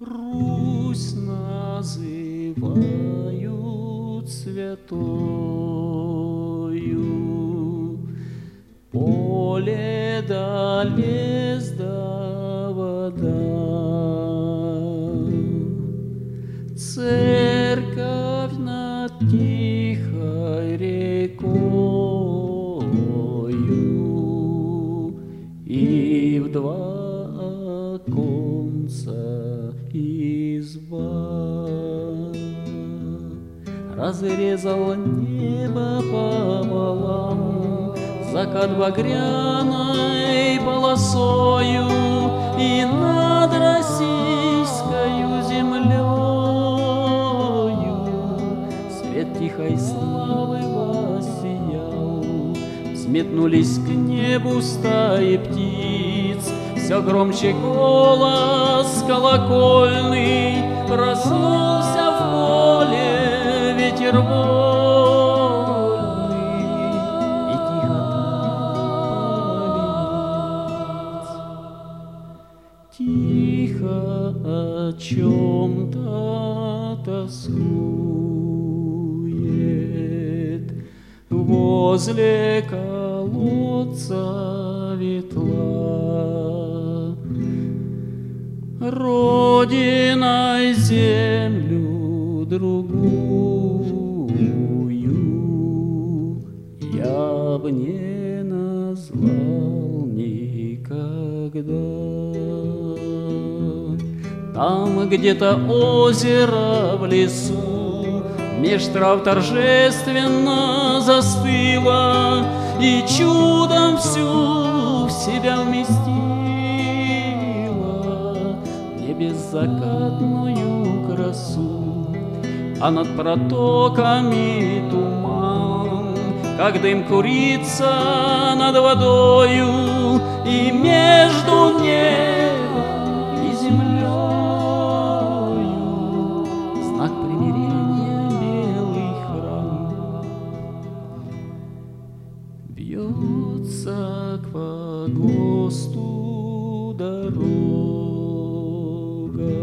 Русь называют святою, поле да лес да вода, церковь над тихой рекою, и в два оконца изба. Разрезал небо пополам закат багряной полосою, и над российскою землею свет тихой славы воссиял. Взметнулись к небу стаи птиц, все громче голос колокольный, проснулся в поле ветер вольный, и тихо там тихо о чем-то тоскует возле колодца ветла. Родиной землю другую я б не назвал никогда. Там где-то озеро в лесу меж трав торжественно застыло, и чудом всю в себя вместила небеззакатную красу. А над протоками туман, как дым курица над водою, и между небом и землею знак примирения белый храм. Бьется к погосту дорога,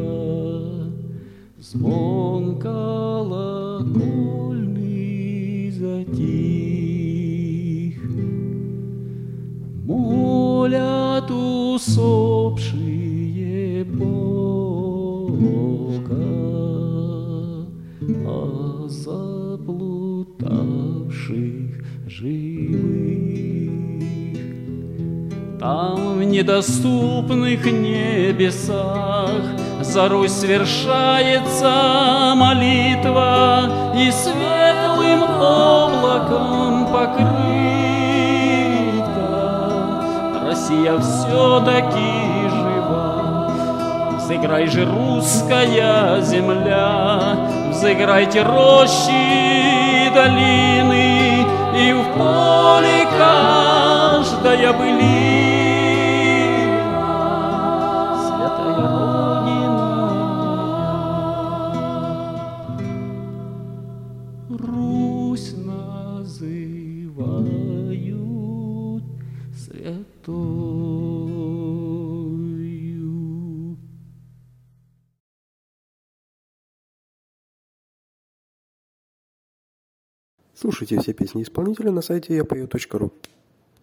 звон колокольный затих, молят усопшие Бога о заплутавших живых. Там в недоступных небесах за Русь свершается молитва, и светлым облаком покрыта Россия все-таки жива. Взыграй же, русская земля, взыграйте рощи и долины, и в поле каждая былина святая Родина. Русь называют святою. Слушайте все песни исполнителя на сайте yapою.ru.